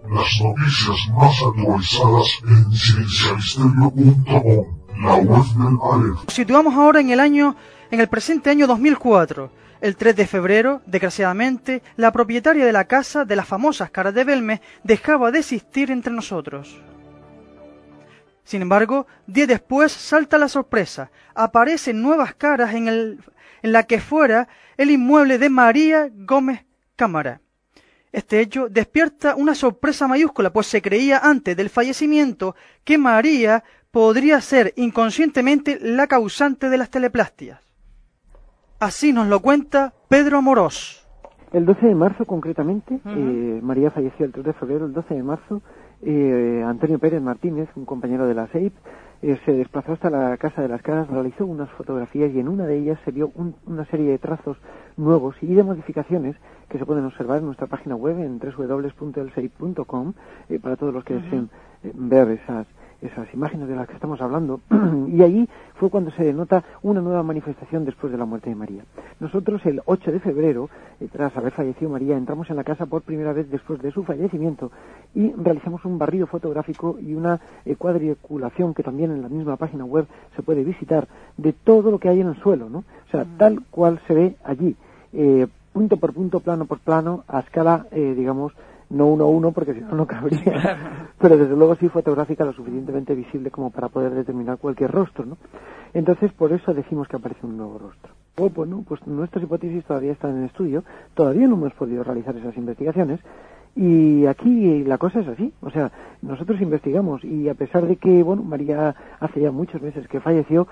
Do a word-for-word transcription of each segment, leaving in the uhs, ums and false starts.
Las noticias más actualizadas en cienciamisterio punto com, la web del Aleph. Situamos ahora en el año, en el presente año dos mil cuatro. El tres de febrero, desgraciadamente, la propietaria de la casa de las famosas caras de Belmez dejaba de existir entre nosotros. Sin embargo, días después salta la sorpresa. Aparecen nuevas caras en, el, en la que fuera el inmueble de María Gómez Cámara. Este hecho despierta una sorpresa mayúscula, pues se creía antes del fallecimiento que María podría ser inconscientemente la causante de las teleplastias. Así nos lo cuenta Pedro Amorós. El doce de marzo, concretamente, uh-huh. eh, María falleció el tres de febrero, el doce de marzo, eh, Antonio Pérez Martínez, un compañero de la S E I P, eh, se desplazó hasta la Casa de las Caras, realizó unas fotografías y en una de ellas se vio un, una serie de trazos nuevos y de modificaciones que se pueden observar en nuestra página web en doble u doble u doble u punto el seip punto com eh, para todos los que uh-huh. deseen eh, ver esas esas imágenes de las que estamos hablando, y allí fue cuando se denota una nueva manifestación después de la muerte de María. Nosotros el ocho de febrero, eh, tras haber fallecido María, entramos en la casa por primera vez después de su fallecimiento y realizamos un barrido fotográfico y una eh, cuadriculación que también en la misma página web se puede visitar de todo lo que hay en el suelo, ¿no? O sea, mm. tal cual se ve allí, eh, punto por punto, plano por plano, a escala, eh, digamos, no uno a uno, porque si no, no cabría, pero desde luego sí fotográfica lo suficientemente visible como para poder determinar cualquier rostro, ¿no? Entonces, por eso decimos que aparece un nuevo rostro. O, bueno, pues nuestras hipótesis todavía están en estudio, todavía no hemos podido realizar esas investigaciones, y aquí la cosa es así, o sea, nosotros investigamos, y a pesar de que, bueno, María hace ya muchos meses que falleció,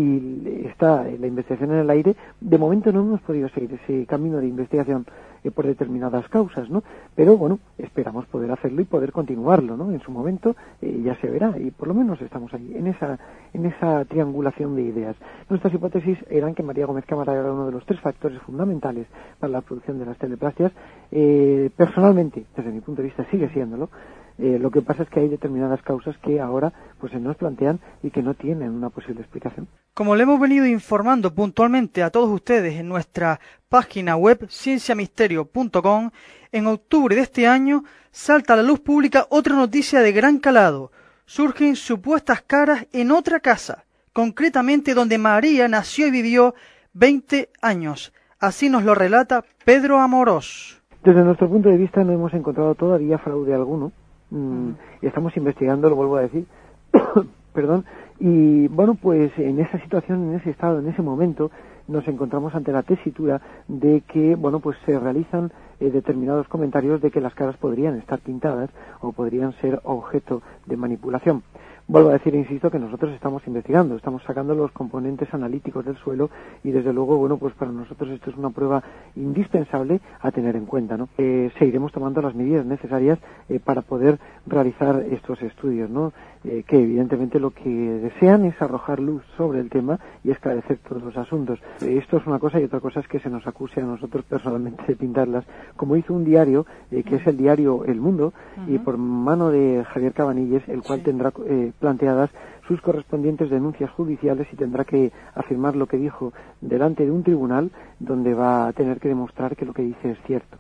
y está la investigación en el aire, de momento no hemos podido seguir ese camino de investigación eh, por determinadas causas, ¿no? Pero bueno, esperamos poder hacerlo y poder continuarlo, ¿no? En su momento eh, ya se verá, y por lo menos estamos ahí, en esa en esa triangulación de ideas. Nuestras hipótesis eran que María Gómez Cámara era uno de los tres factores fundamentales para la producción de las teleplastias. Eh, personalmente, desde mi punto de vista, sigue siéndolo. Eh, lo que pasa es que hay determinadas causas que ahora pues se nos plantean y que no tienen una posible explicación. Como le hemos venido informando puntualmente a todos ustedes en nuestra página web ciencia misterio punto com, en octubre de este año salta a la luz pública otra noticia de gran calado. Surgen supuestas caras en otra casa, concretamente donde María nació y vivió veinte años. Así nos lo relata Pedro Amorós. Desde nuestro punto de vista no hemos encontrado todavía fraude alguno. Mm, y estamos investigando, lo vuelvo a decir, perdón, y bueno, pues en esa situación, en ese estado, en ese momento, nos encontramos ante la tesitura de que, bueno, pues se realizan eh, determinados comentarios de que las caras podrían estar pintadas o podrían ser objeto de manipulación. Vuelvo a decir, insisto, que nosotros estamos investigando, estamos sacando los componentes analíticos del suelo y desde luego, bueno, pues para nosotros esto es una prueba indispensable a tener en cuenta, ¿no? Eh, seguiremos tomando las medidas necesarias eh, para poder realizar estos estudios, ¿no? Eh, que evidentemente lo que desean es arrojar luz sobre el tema y esclarecer todos los asuntos. Eh, esto es una cosa y otra cosa es que se nos acuse a nosotros personalmente de pintarlas, como hizo un diario, eh, que es el diario El Mundo, uh-huh. y por mano de Javier Cabanilles, el cual sí. tendrá eh, planteadas sus correspondientes denuncias judiciales y tendrá que afirmar lo que dijo delante de un tribunal donde va a tener que demostrar que lo que dice es cierto.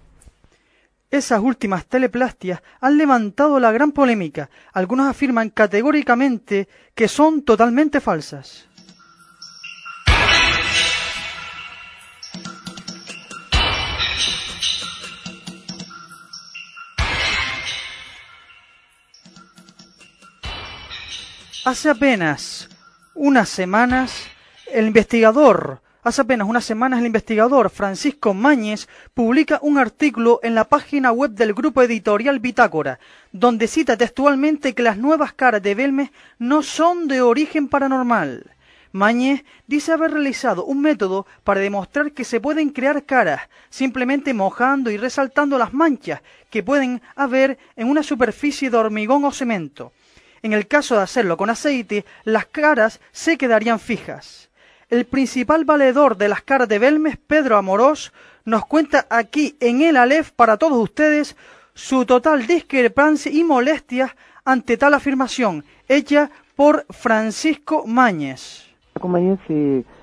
Esas últimas teleplastias han levantado la gran polémica. Algunos afirman categóricamente que son totalmente falsas. Hace apenas unas semanas, el investigador, hace apenas unas semanas el investigador Francisco Mañez publica un artículo en la página web del grupo editorial Bitácora, donde cita textualmente que las nuevas caras de Belmez no son de origen paranormal. Mañez dice haber realizado un método para demostrar que se pueden crear caras, simplemente mojando y resaltando las manchas que pueden haber en una superficie de hormigón o cemento. En el caso de hacerlo con aceite, las caras se quedarían fijas. El principal valedor de las caras de Belmez, Pedro Amorós, nos cuenta aquí en el Aleph para todos ustedes su total discrepancia y molestia ante tal afirmación, hecha por Francisco Mañez. Con Mañez eh,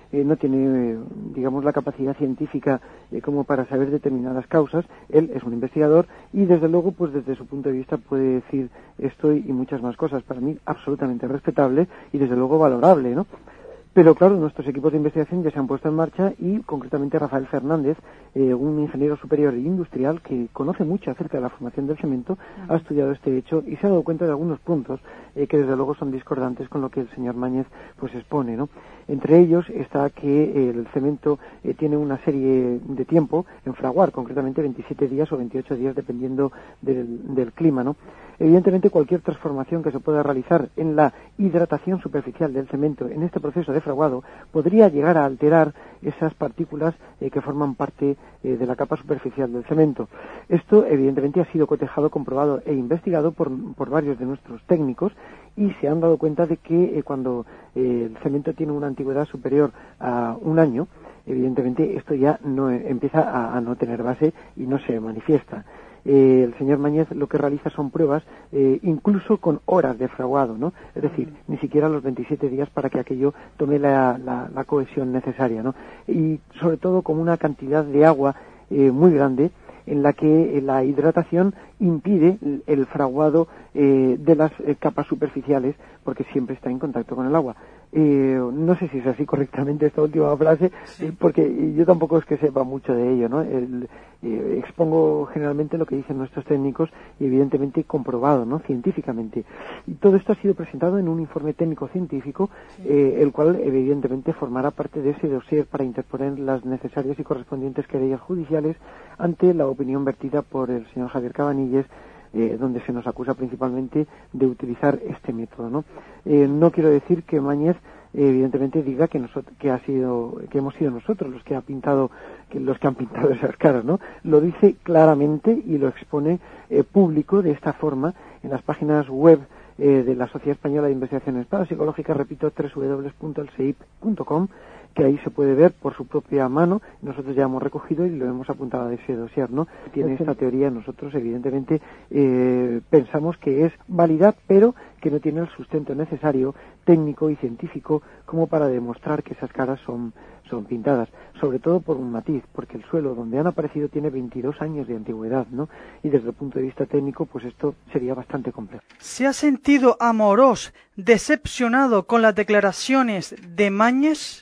eh, no tiene, eh, digamos, la capacidad científica eh, como para saber determinadas causas. Él es un investigador y, desde luego, pues desde su punto de vista puede decir esto y muchas más cosas. Para mí, absolutamente respetable y, desde luego, valorable, ¿no? Pero claro, nuestros equipos de investigación ya se han puesto en marcha y concretamente Rafael Fernández, eh, un ingeniero superior e industrial que conoce mucho acerca de la formación del cemento, uh-huh. ha estudiado este hecho y se ha dado cuenta de algunos puntos eh, que desde luego son discordantes con lo que el señor Mañez pues expone, ¿no? Entre ellos está que eh, el cemento eh, tiene una serie de tiempo en fraguar, concretamente veintisiete días o veintiocho días dependiendo del, del clima, ¿no? Evidentemente, cualquier transformación que se pueda realizar en la hidratación superficial del cemento en este proceso de fraguado podría llegar a alterar esas partículas eh, que forman parte eh, de la capa superficial del cemento. Esto, evidentemente, ha sido cotejado, comprobado e investigado por, por varios de nuestros técnicos y se han dado cuenta de que eh, cuando eh, el cemento tiene una antigüedad superior a un año, evidentemente esto ya no eh, empieza a, a no tener base y no se manifiesta. Eh, el señor Mañez lo que realiza son pruebas eh, incluso con horas de fraguado, ¿no? Es decir, ni siquiera los veintisiete días para que aquello tome la, la, la cohesión necesaria, ¿no? Y sobre todo con una cantidad de agua eh, muy grande en la que eh, la hidratación impide el, el fraguado eh, de las eh, capas superficiales porque siempre está en contacto con el agua. Eh, no sé si es así correctamente esta última frase, sí. eh, porque yo tampoco es que sepa mucho de ello, ¿no? El, eh, expongo generalmente lo que dicen nuestros técnicos y evidentemente comprobado, ¿no? Científicamente. Y todo esto ha sido presentado en un informe técnico-científico, sí. eh, el cual evidentemente formará parte de ese dossier para interponer las necesarias y correspondientes querellas judiciales ante la opinión vertida por el señor Javier Cabanilles, Eh, donde se nos acusa principalmente de utilizar este método, ¿no? Eh, no quiero decir que Mañez eh, evidentemente diga que nosotros, que ha sido, que hemos sido nosotros los que ha pintado, que los que han pintado esas caras, ¿no? Lo dice claramente y lo expone eh, público de esta forma en las páginas web eh, de la Sociedad Española de Investigaciones Parapsicológicas, repito, doble u doble u doble u punto el seip punto com, que ahí se puede ver por su propia mano. Nosotros ya hemos recogido y lo hemos apuntado a ese dossier, ¿no? Tiene esta teoría, nosotros evidentemente eh, pensamos que es válida, pero que no tiene el sustento necesario técnico y científico como para demostrar que esas caras son, son pintadas, sobre todo por un matiz, porque el suelo donde han aparecido tiene veintidós años de antigüedad, ¿no? Y desde el punto de vista técnico, pues esto sería bastante complejo. ¿Se ha sentido Amorós decepcionado con las declaraciones de Mañez?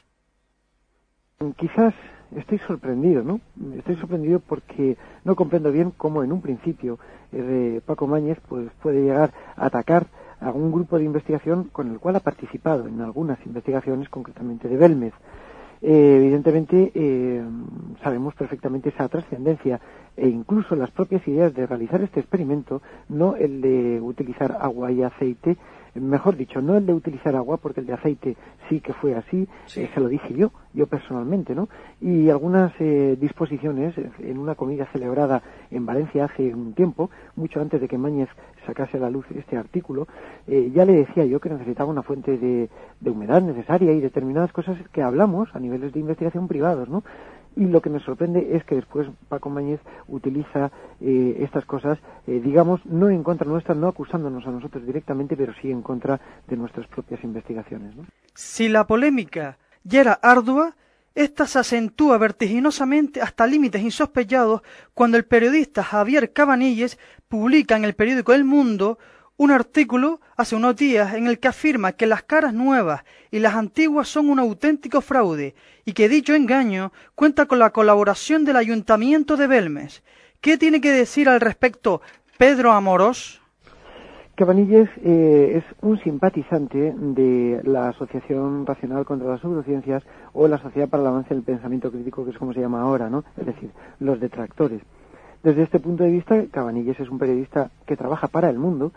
Quizás estoy sorprendido, ¿no? Estoy sorprendido porque no comprendo bien cómo en un principio eh, Paco Mañez pues puede llegar a atacar a un grupo de investigación con el cual ha participado en algunas investigaciones, concretamente de Belmez. Eh, evidentemente eh, sabemos perfectamente esa trascendencia e incluso las propias ideas de realizar este experimento, no el de utilizar agua y aceite, mejor dicho, no el de utilizar agua, porque el de aceite sí que fue así, sí. eh, se lo dije yo, yo personalmente, ¿no? Y algunas eh, disposiciones, en una comida celebrada en Valencia hace un tiempo, mucho antes de que Mañez sacase a la luz este artículo, eh, ya le decía yo que necesitaba una fuente de, de humedad necesaria y determinadas cosas que hablamos a niveles de investigación privados, ¿no? Y lo que me sorprende es que después Paco Mañez utiliza eh, estas cosas, eh, digamos, no en contra nuestra, no acusándonos a nosotros directamente, pero sí en contra de nuestras propias investigaciones, ¿no? Si la polémica ya era ardua, esta se acentúa vertiginosamente hasta límites insospechados cuando el periodista Javier Cabanilles publica en el periódico El Mundo un artículo hace unos días en el que afirma que las caras nuevas y las antiguas son un auténtico fraude y que dicho engaño cuenta con la colaboración del Ayuntamiento de Belmez. ¿Qué tiene que decir al respecto Pedro Amorós? Cabanilles eh, es un simpatizante de la Asociación Racional contra las Pseudociencias o la Sociedad para el Avance del Pensamiento Crítico, que es como se llama ahora, ¿no? Es decir, los detractores. Desde este punto de vista, Cabanilles es un periodista que trabaja para El Mundo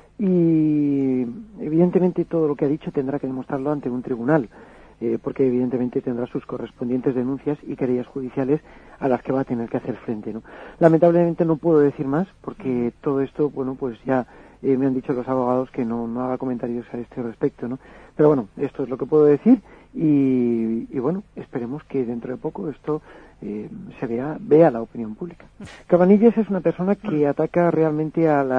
y evidentemente todo lo que ha dicho tendrá que demostrarlo ante un tribunal, eh, porque evidentemente tendrá sus correspondientes denuncias y querellas judiciales a las que va a tener que hacer frente, ¿no? Lamentablemente no puedo decir más porque todo esto, bueno, pues ya eh, me han dicho los abogados que no, no haga comentarios a este respecto, ¿no? Pero bueno, esto es lo que puedo decir y, y bueno, esperemos que dentro de poco esto eh, se vea, vea la opinión pública. Cabanilles es una persona que ataca realmente a las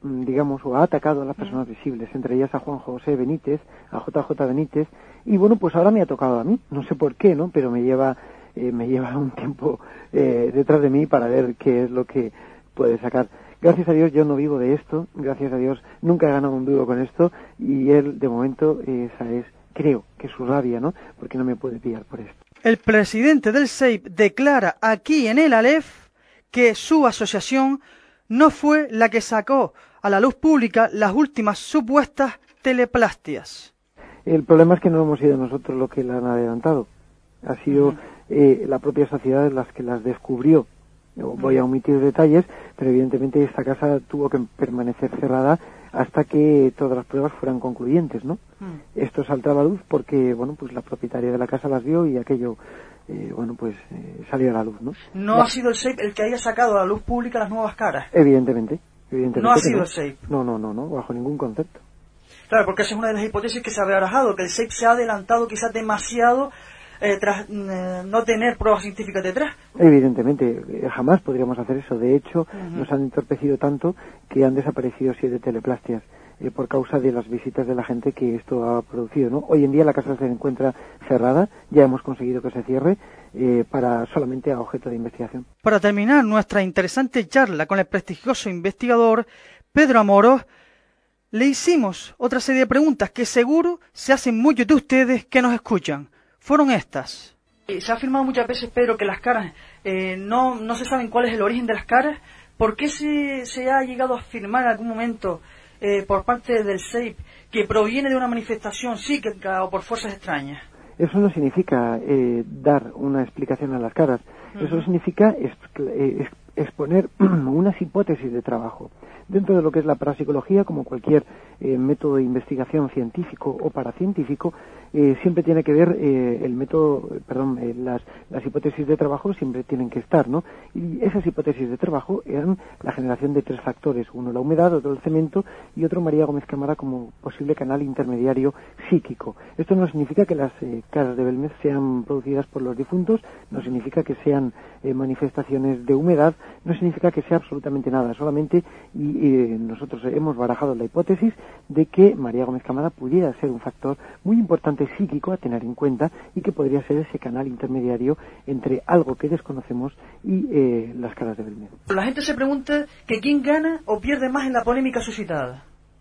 digamos, o ha atacado a las personas visibles, entre ellas a Juan José Benítez, a J J Benítez, y bueno, pues ahora me ha tocado a mí, no sé por qué, ¿no? Pero me lleva, eh, me lleva un tiempo eh, detrás de mí para ver qué es lo que puede sacar. Gracias a Dios yo no vivo de esto, gracias a Dios nunca he ganado un duro con esto, y él, de momento, esa es, creo, que su rabia, ¿no? Porque no me puede pillar por esto. El presidente del S E I P declara aquí en el Aleph que su asociación no fue la que sacó a la luz pública las últimas supuestas teleplastias. El problema es que no hemos sido nosotros los que las han adelantado. Ha sido uh-huh. eh, la propia sociedad las que las descubrió. Voy a omitir detalles, pero evidentemente esta casa tuvo que permanecer cerrada hasta que todas las pruebas fueran concluyentes, ¿no? Uh-huh. Esto saltaba a luz porque, bueno, pues la propietaria de la casa las vio y aquello, eh, bueno, pues eh, salió a la luz, ¿no? No ha sido el S E I P el que haya sacado a la luz pública las nuevas caras. Evidentemente, evidentemente. No ha sido no. el S E I P. No, no, no, no, bajo ningún concepto. Claro, porque esa es una de las hipótesis que se ha barajado, que el S E I P se ha adelantado quizás demasiado eh, tras eh, no tener pruebas científicas detrás. Evidentemente, eh, jamás podríamos hacer eso. De hecho, uh-huh. nos han entorpecido tanto que han desaparecido siete teleplastias eh, por causa de las visitas de la gente que esto ha producido, ¿no? Hoy en día la casa se encuentra cerrada, ya hemos conseguido que se cierre eh, para solamente a objeto de investigación. Para terminar nuestra interesante charla con el prestigioso investigador Pedro Amorós, le hicimos otra serie de preguntas que seguro se hacen muchos de ustedes que nos escuchan. Fueron estas. Se ha afirmado muchas veces, Pedro, que las caras, eh, no, no se saben cuál es el origen de las caras. ¿Por qué se, se ha llegado a afirmar en algún momento eh, por parte del S E I P que proviene de una manifestación psíquica o por fuerzas extrañas? Eso no significa eh, dar una explicación a las caras. Uh-huh. Eso significa es, eh, exponer unas hipótesis de trabajo. Dentro de lo que es la parapsicología, como cualquier eh, método de investigación científico o paracientífico, eh, siempre tiene que ver eh, el método, perdón, eh, las, las hipótesis de trabajo siempre tienen que estar, ¿no? Y esas hipótesis de trabajo eran la generación de tres factores, uno la humedad, otro el cemento y otro María Gómez Cámara como posible canal intermediario psíquico. Esto no significa que las eh, caras de Belmez sean producidas por los difuntos, no significa que sean eh, manifestaciones de humedad, no significa que sea absolutamente nada, solamente y eh, nosotros hemos barajado la hipótesis de que María Gómez Cámara pudiera ser un factor muy importante psíquico a tener en cuenta y que podría ser ese canal intermediario entre algo que desconocemos y eh, las caras de Belmez. La gente se pregunta que quién gana o pierde más en la polémica suscitada.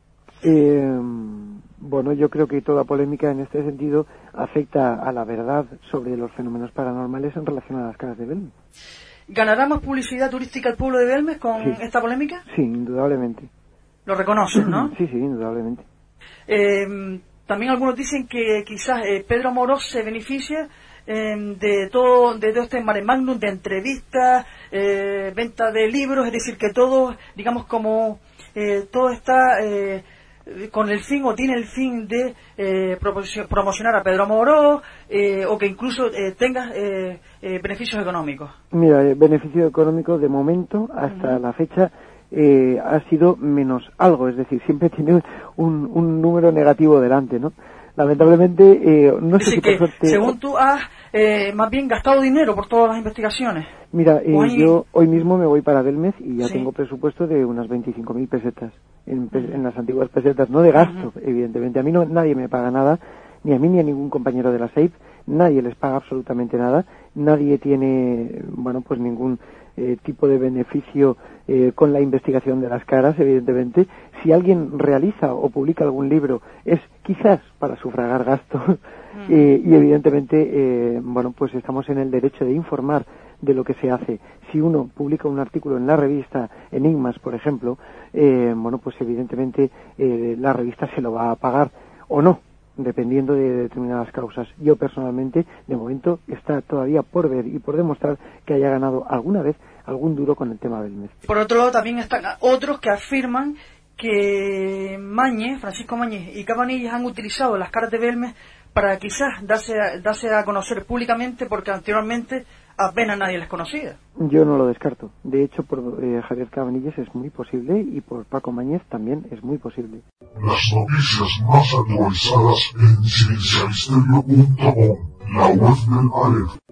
Eh, bueno, yo creo que toda polémica en este sentido afecta a la verdad sobre los fenómenos paranormales en relación a las caras de Belmez. ¿Ganará más publicidad turística el pueblo de Belmez con sí. esta polémica? Sí, indudablemente. Lo reconocen, ¿no? Sí, sí, indudablemente. Eh, también algunos dicen que quizás eh, Pedro Amorós se beneficia eh, de todo de todo este mare magnum de entrevistas, eh, venta de libros, es decir, que todo, digamos, como eh, todo está eh, con el fin o tiene el fin de eh, promocionar a Pedro Amorós eh, o que incluso eh, tenga eh, eh, beneficios económicos. Mira, el beneficio económico de momento hasta uh-huh. la fecha eh, ha sido menos algo, es decir, siempre tiene un, un número negativo delante, ¿no? Lamentablemente, eh, no sé si por suerte... Según tú has eh, más bien gastado dinero por todas las investigaciones. Mira, eh, hoy... yo hoy mismo me voy para Belmez y ya sí. tengo presupuesto de unas veinticinco mil pesetas, en, en las antiguas pesetas, no de gasto, uh-huh. evidentemente. A mí no, nadie me paga nada, ni a mí ni a ningún compañero de la S E I P, nadie les paga absolutamente nada, nadie tiene, bueno, pues ningún eh, tipo de beneficio eh, con la investigación de las caras, evidentemente. Si alguien realiza o publica algún libro es quizás para sufragar gastos mm. eh, y evidentemente, eh, bueno, pues estamos en el derecho de informar de lo que se hace. Si uno publica un artículo en la revista Enigmas, por ejemplo, eh, bueno, pues evidentemente eh, la revista se lo va a pagar o no, dependiendo de determinadas causas. Yo personalmente, de momento, está todavía por ver y por demostrar que haya ganado alguna vez algún duro con el tema Belmez. Por otro lado, también están otros que afirman que Mañez, Francisco Mañez y Cabanillas han utilizado las caras de Belmez para quizás darse a, darse a conocer públicamente porque anteriormente apenas nadie les conocía. Yo no lo descarto. De hecho, por eh, Javier Cabanillas es muy posible y por Paco Mañez también es muy posible. Las noticias más actualizadas en cienciamisterio punto com, la web del Aleph.